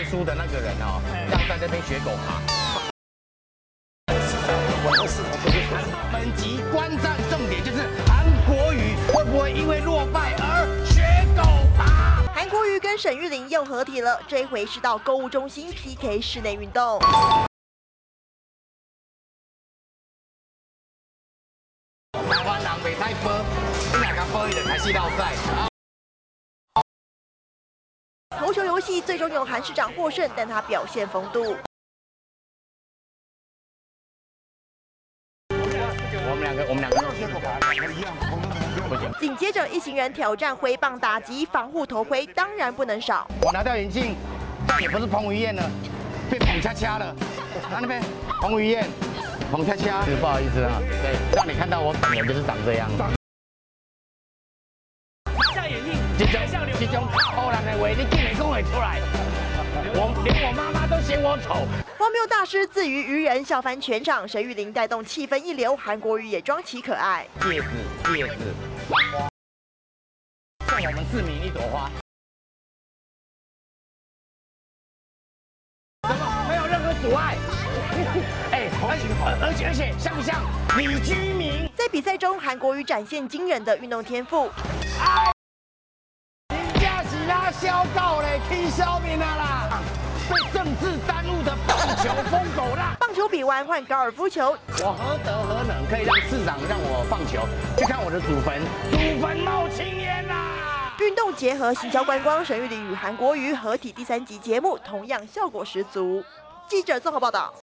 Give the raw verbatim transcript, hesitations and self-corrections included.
输的那个人哦，要在这边学狗爬。本集观战重点就是韩国瑜会不会因为落败而学狗爬？ 韩国瑜跟沈玉琳又合体了，这一回是到购物中心 P K 室内运动。 台湾人袂使播，你若甲播，伊就开始闹赛。 投球游戏最终由韩市长获胜，但他表现风度。 我们两个，我们两个都学狗爬，两个一样，不行。 紧接着，一行人挑战挥棒打击，防护头盔当然不能少。 我拿掉眼镜，但也不是彭于晏了，变彭恰恰了。啊那边彭于晏。 彭恰恰，不好意思啊，对，让你看到我本人就是长这样。 拿下眼镜， 这种这种靠人的话，你竟然讲会出来？我连我妈妈都嫌我丑。 荒谬大师自娱愚人，笑翻全场。沈玉琳带动气氛一流，韩国瑜也装起可爱。 戒指，戒指，送我们市民一朵花。怎么没有任何阻碍？ 哎，而且而且像不像李居明？ 在比赛中，韩国瑜展现惊人的运动天赋。 哎，人家是拉小狗嘞，踢小明啊啦！被政治耽误的棒球疯狗啦！ 棒球比完换高尔夫球， 我何德何能可以让市长让我放球？去看我的祖坟，祖坟冒青烟啦！ 运动结合行销观光，沈玉琳与韩国瑜合体第三集节目同样效果十足。记者综合报道。